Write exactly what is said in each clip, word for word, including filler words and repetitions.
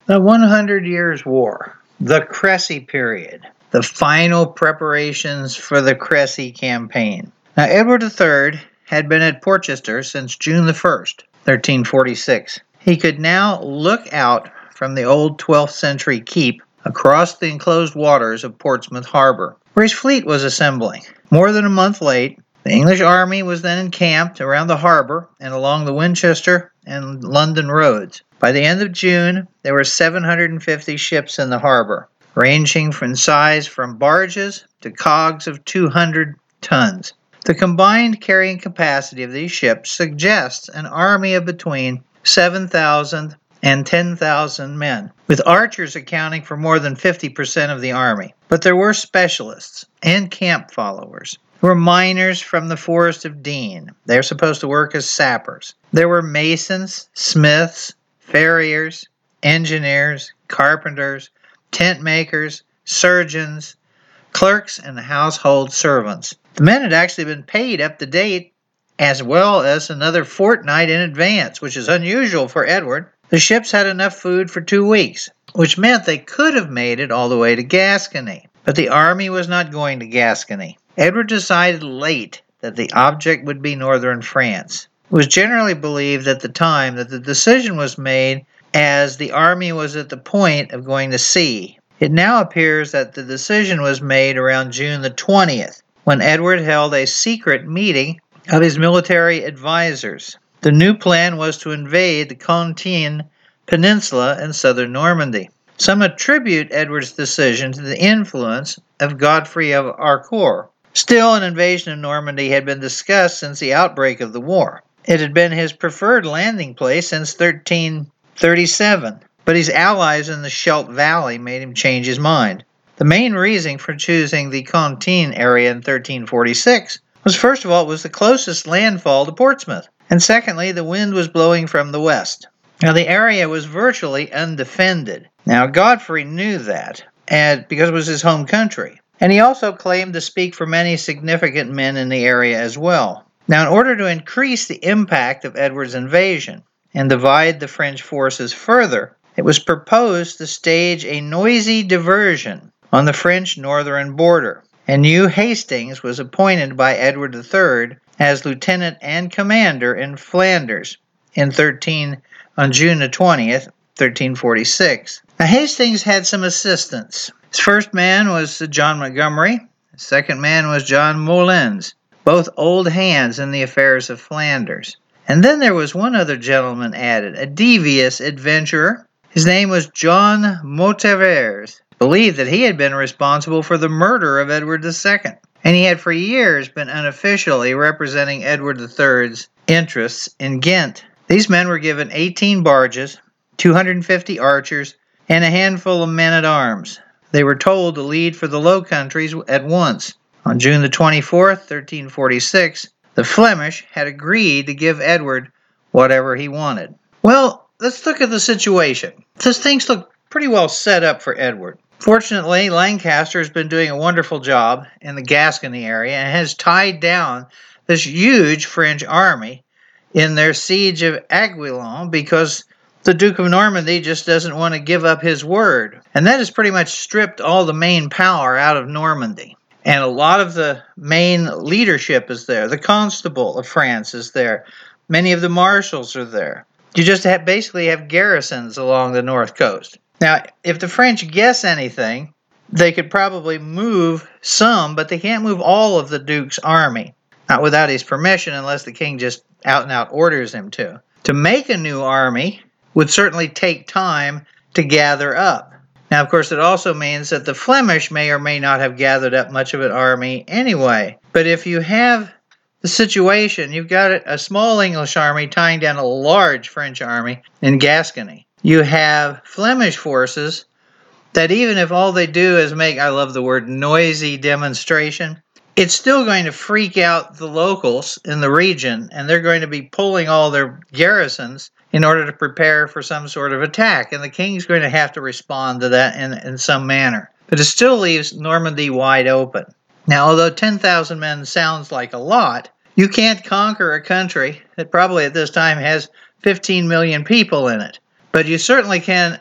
The Hundred Years' War, the Crécy period, the final preparations for the Crécy campaign. Now, Edward the Third had been at Portchester since June the first, thirteen forty-six. He could now look out from the old twelfth century keep across the enclosed waters of Portsmouth Harbor, where his fleet was assembling. More than a month late, the English army was then encamped around the harbor and along the Winchester and London roads. By the end of June, there were seven hundred fifty ships in the harbor, ranging in size from barges to cogs of two hundred tons. The combined carrying capacity of these ships suggests an army of between seven thousand and ten thousand men, with archers accounting for more than fifty percent of the army. But there were specialists and camp followers. There were miners from the Forest of Dean. They were supposed to work as sappers. There were masons, smiths, farriers, engineers, carpenters, tent makers, surgeons, clerks, and household servants. The men had actually been paid up to date as well as another fortnight in advance, which is unusual for Edward. The ships had enough food for two weeks, which meant they could have made it all the way to Gascony. But the army was not going to Gascony. Edward decided late that the object would be northern France. It was generally believed at the time that the decision was made as the army was at the point of going to sea. It now appears that the decision was made around June the twentieth, when Edward held a secret meeting of his military advisors. The new plan was to invade the Cotentin Peninsula and southern Normandy. Some attribute Edward's decision to the influence of Godfrey of Harcourt. Still, an invasion of Normandy had been discussed since the outbreak of the war. It had been his preferred landing place since thirteen thirty-seven, but his allies in the Scheldt Valley made him change his mind. The main reason for choosing the Cotentin area in thirteen forty-six was, first of all, it was the closest landfall to Portsmouth, and secondly, the wind was blowing from the west. Now, the area was virtually undefended. Now, Godfrey knew that, and because it was his home country, and he also claimed to speak for many significant men in the area as well. Now, in order to increase the impact of Edward's invasion and divide the French forces further, it was proposed to stage a noisy diversion on the French northern border, and Hugh Hastings was appointed by Edward the Third as lieutenant and commander in Flanders in thirteen on June the twentieth, thirteen forty-six. Now, Hastings had some assistants. His first man was John Montgomery. His second man was John Molens, both old hands in the affairs of Flanders. And then there was one other gentleman added, a devious adventurer. His name was John Montevers. Believed that he had been responsible for the murder of Edward the Second, and he had for years been unofficially representing Edward the Third's interests in Ghent. These men were given eighteen barges, two hundred fifty archers, and a handful of men-at-arms. They were told to lead for the Low Countries at once. On June the twenty-fourth, thirteen forty-six, the Flemish had agreed to give Edward whatever he wanted. Well, let's look at the situation. Since things look pretty well set up for Edward. Fortunately, Lancaster has been doing a wonderful job in the Gascony area and has tied down this huge French army in their siege of Aiguillon because the Duke of Normandy just doesn't want to give up his word. And that has pretty much stripped all the main power out of Normandy. And a lot of the main leadership is there. The Constable of France is there. Many of the marshals are there. You just have, basically have garrisons along the north coast. Now, if the French guess anything, they could probably move some, but they can't move all of the Duke's army. Not without his permission, unless the king just out and out orders him to. To make a new army would certainly take time to gather up. Now, of course, it also means that the Flemish may or may not have gathered up much of an army anyway. But if you have the situation, you've got a small English army tying down a large French army in Gascony. You have Flemish forces that even if all they do is make, I love the word, noisy demonstration, it's still going to freak out the locals in the region, and they're going to be pulling all their garrisons in order to prepare for some sort of attack, and the king's going to have to respond to that in, in some manner. But it still leaves Normandy wide open. Now, although ten thousand men sounds like a lot, you can't conquer a country that probably at this time has fifteen million people in it. But you certainly can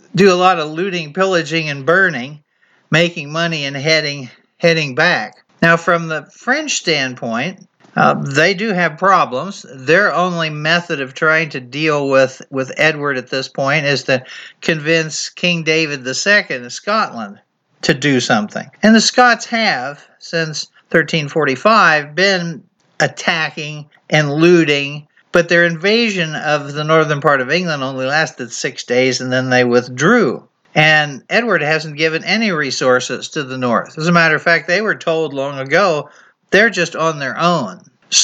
do a lot of looting, pillaging, and burning, making money and heading heading back. Now, from the French standpoint, uh, they do have problems. Their only method of trying to deal with, with Edward at this point is to convince King David the Second of Scotland to do something. And the Scots have, since thirteen forty-five, been attacking and looting, but their invasion of the northern part of England only lasted six days and then they withdrew. And Edward hasn't given any resources to the north. As a matter of fact, they were told long ago they're just on their own.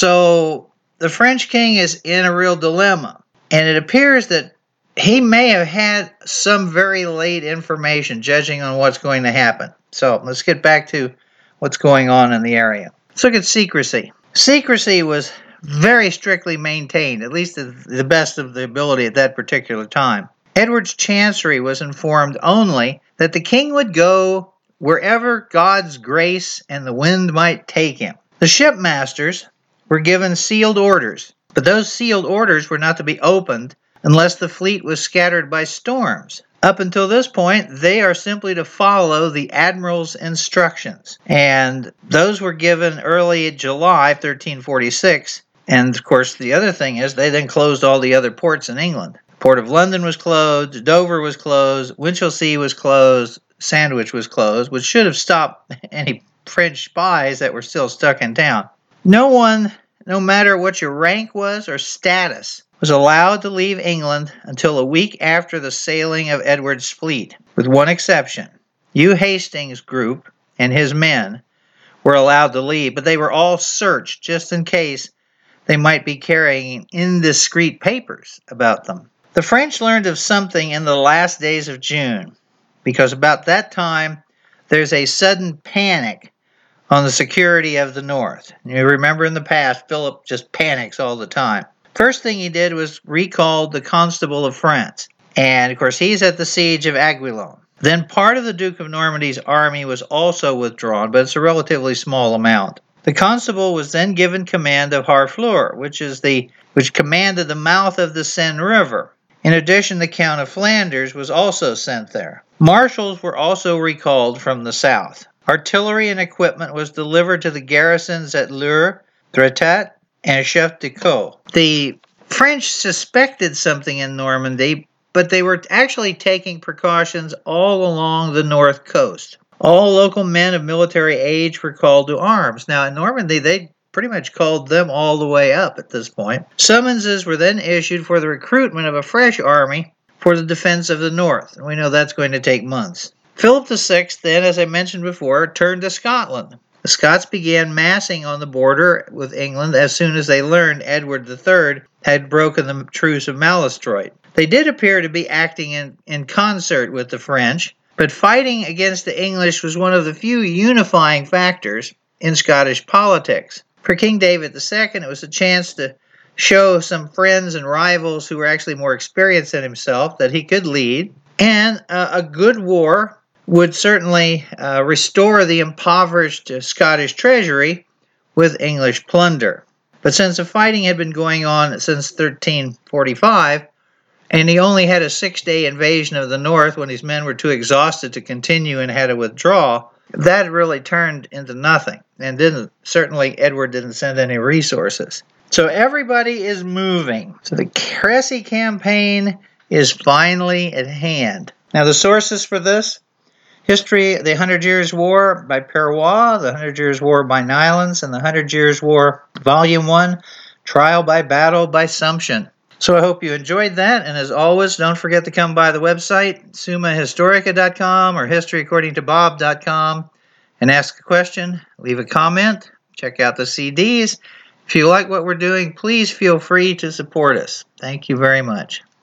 So the French king is in a real dilemma. And it appears that he may have had some very late information, judging on what's going to happen. So let's get back to what's going on in the area. Let's look at secrecy. Secrecy was very strictly maintained, at least to the best of the ability at that particular time. Edward's chancery was informed only that the king would go wherever God's grace and the wind might take him. The shipmasters were given sealed orders, but those sealed orders were not to be opened unless the fleet was scattered by storms. Up until this point, they are simply to follow the admiral's instructions. And those were given early in July thirteen forty-six. And of course, the other thing is they then closed all the other ports in England. Port of London was closed, Dover was closed, Winchelsea was closed, Sandwich was closed, which should have stopped any French spies that were still stuck in town. No one, no matter what your rank was or status, was allowed to leave England until a week after the sailing of Edward's fleet, with one exception. Hugh Hastings' group and his men were allowed to leave, but they were all searched just in case they might be carrying indiscreet papers about them. The French learned of something in the last days of June, because about that time there's a sudden panic on the security of the north. You remember in the past, Philip just panics all the time. First thing he did was recall the Constable of France, and of course he's at the siege of Aiguillon. Then part of the Duke of Normandy's army was also withdrawn, but it's a relatively small amount. The constable was then given command of Harfleur, which is the which commanded the mouth of the Seine River. In addition, the Count of Flanders was also sent there. Marshals were also recalled from the south. Artillery and equipment was delivered to the garrisons at Lure, Tretat, and Chef-de-Caux. The French suspected something in Normandy, but they were actually taking precautions all along the north coast. All local men of military age were called to arms. Now, in Normandy, they pretty much called them all the way up at this point. Summonses were then issued for the recruitment of a fresh army for the defense of the north. And we know that's going to take months. Philip the Sixth then, as I mentioned before, turned to Scotland. The Scots began massing on the border with England as soon as they learned Edward the Third had broken the truce of Malestroit. They did appear to be acting in, in concert with the French, but fighting against the English was one of the few unifying factors in Scottish politics. For King David the Second, it was a chance to show some friends and rivals who were actually more experienced than himself that he could lead, and uh, a good war would certainly uh, restore the impoverished uh, Scottish treasury with English plunder. But since the fighting had been going on since thirteen forty-five, and he only had a six-day invasion of the north when his men were too exhausted to continue and had to withdraw, that really turned into nothing. And didn't certainly Edward didn't send any resources. So everybody is moving. So the Crécy campaign is finally at hand. Now the sources for this: History of the Hundred Years' War by Perrois, The Hundred Years' War by Nylans, and The Hundred Years' War Volume one, Trial by Battle by Sumption. So I hope you enjoyed that, and as always, don't forget to come by the website, summa historica dot com or history according to bob dot com, and ask a question, leave a comment, check out the C Ds. If you like what we're doing, please feel free to support us. Thank you very much.